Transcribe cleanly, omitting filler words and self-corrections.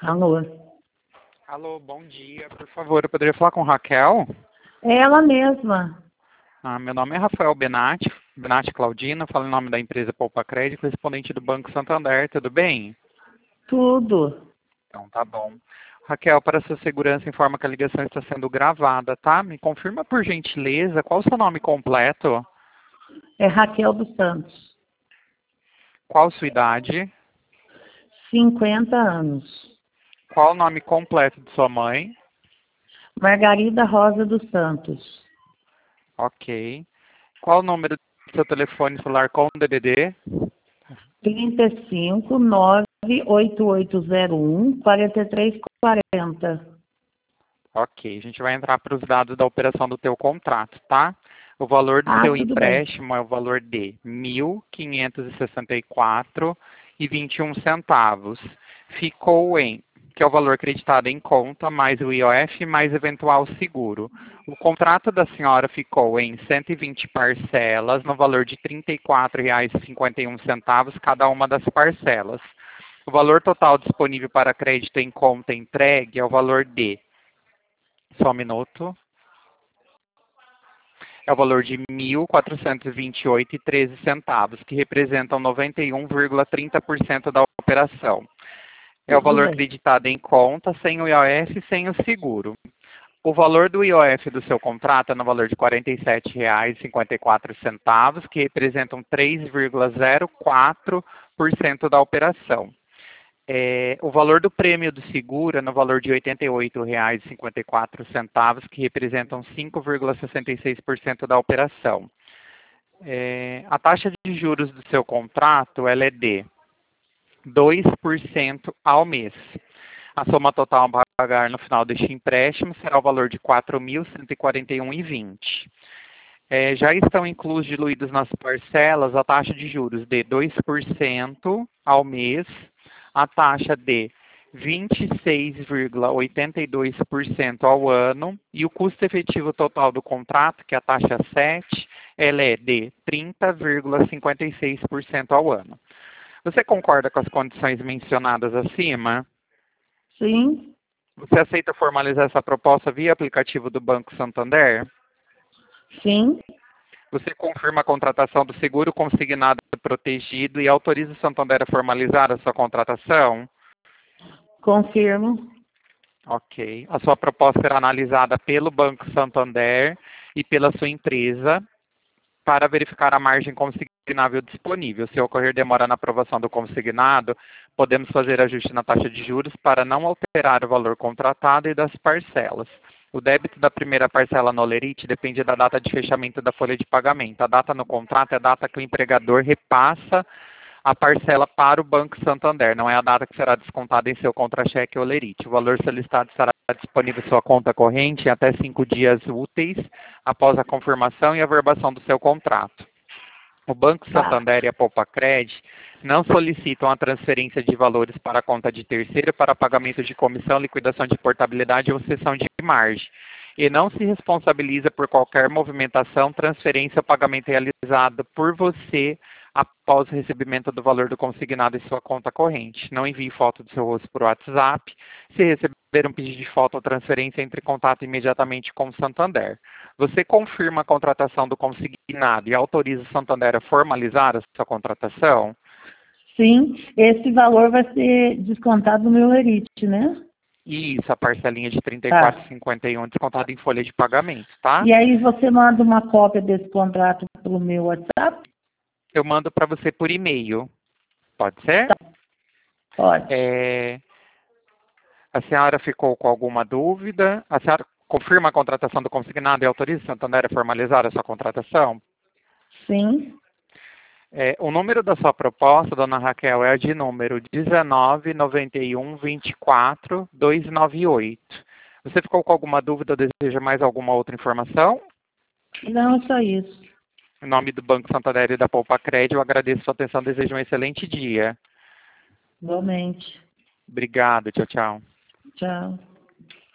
Alô? Alô, bom dia. Por favor, eu poderia falar com Raquel? É ela mesma. Meu nome é Rafael Benatti Claudina, falo em nome da empresa Poupa Crédito, correspondente do Banco Santander, tudo bem? Tudo. Então, tá bom. Raquel, para sua segurança, informa que a ligação está sendo gravada, tá? Me confirma, por gentileza, qual o seu nome completo? É Raquel dos Santos. Qual sua idade? 50 anos. Qual o nome completo de sua mãe? Margarida Rosa dos Santos. Ok. Qual o número do seu telefone celular com DDD? 35 98801 4340. Ok, a gente vai entrar para os dados da operação do teu contrato, tá? O valor do seu Tudo bem. empréstimo é o valor de R$ 1.564,21. Ficou em, que é o valor acreditado em conta, mais o IOF, mais eventual seguro. O contrato da senhora ficou em 120 parcelas, no valor de R$ 34,51 cada uma das parcelas. O valor total disponível para crédito em conta entregue é o valor de, só um minuto. É o valor de R$ 1.428,13, que representam 91,30% da operação. É o Tudo valor bem. acreditado em conta, sem o IOF e sem o seguro. O valor do IOF do seu contrato é no valor de R$ 47,54, que representam 3,04% da operação. O valor do prêmio do seguro é no valor de R$ 88,54, que representam 5,66% da operação. A taxa de juros do seu contrato ela é de 2% ao mês. A soma total a pagar no final deste empréstimo será o valor de R$ 4.141,20. Já estão diluídos nas parcelas a taxa de juros de 2% ao mês, a taxa de 26,82% ao ano e o custo efetivo total do contrato, que é a taxa 7, ela é de 30,56% ao ano. Você concorda com as condições mencionadas acima? Sim, Você aceita formalizar essa proposta via aplicativo do Banco Santander? sim, Você confirma a contratação do seguro consignado protegido e autoriza o Santander a formalizar a sua contratação? confirmo. Ok. A sua proposta será analisada pelo Banco Santander e pela sua empresa para verificar a margem consignável disponível. Se ocorrer demora na aprovação do consignado, podemos fazer ajuste na taxa de juros para não alterar o valor contratado e das parcelas. O débito da primeira parcela no Olerite depende da data de fechamento da folha de pagamento. A data no contrato é a data que o empregador repassa a parcela para o Banco Santander, não é a data que será descontada em seu contra-cheque Olerite. O valor solicitado estará disponível em sua conta corrente em até 5 dias úteis após a confirmação e averbação do seu contrato. O Banco Tá. Santander e a Poupa-Cred não solicitam a transferência de valores para a conta de terceiro para pagamento de comissão, liquidação de portabilidade ou cessão de margem. E não se responsabiliza por qualquer movimentação, transferência ou pagamento realizado por você após o recebimento do valor do consignado em sua conta corrente. Não envie foto do seu rosto por WhatsApp. Se receber um pedido de foto ou transferência, entre em contato imediatamente com o Santander. Você confirma a contratação do consignado e autoriza o Santander a formalizar a sua contratação? Sim, esse valor vai ser descontado no meu Lerite, né? Isso, a parcelinha de R$ Tá. 34,51 descontada em folha de pagamento, tá? E aí você manda uma cópia desse contrato pelo meu WhatsApp? Eu mando para você por e-mail. Pode ser? Tá, pode. A senhora ficou com alguma dúvida? A senhora confirma a contratação do consignado e autoriza o Santander a formalizar a sua contratação? Sim, O número da sua proposta, dona Raquel, é de número 199124-298. Você ficou com alguma dúvida ou deseja mais alguma outra informação? não é só isso. Em nome do Banco Santander e da Poupa Crédito, eu agradeço a sua atenção e desejo um excelente dia. Igualmente. Obrigado, tchau, tchau. Tchau.